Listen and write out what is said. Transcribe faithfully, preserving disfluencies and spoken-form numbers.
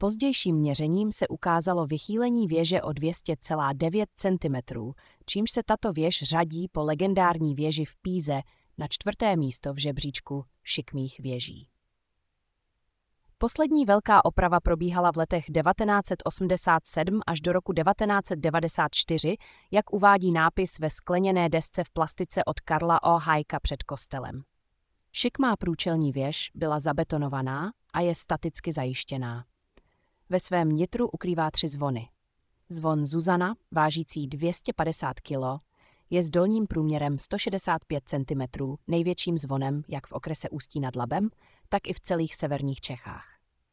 Pozdějším měřením se ukázalo vychýlení věže o dvě stě celá devět centimetrů, čímž se tato věž řadí po legendární věži v Píze na čtvrté místo v žebříčku šikmých věží. Poslední velká oprava probíhala v letech devatenáct set osmdesát sedm až do roku devatenáct set devadesát čtyři, jak uvádí nápis ve skleněné desce v plastice od Karla O. Hayeka před kostelem. Šikmá průčelní věž byla zabetonovaná a je staticky zajištěná. Ve svém nitru ukrývá tři zvony. Zvon Zuzana, vážící dvě stě padesát kilo, je s dolním průměrem sto šedesát pět centimetrů největším zvonem jak v okrese Ústí nad Labem, tak i v celých severních Čechách.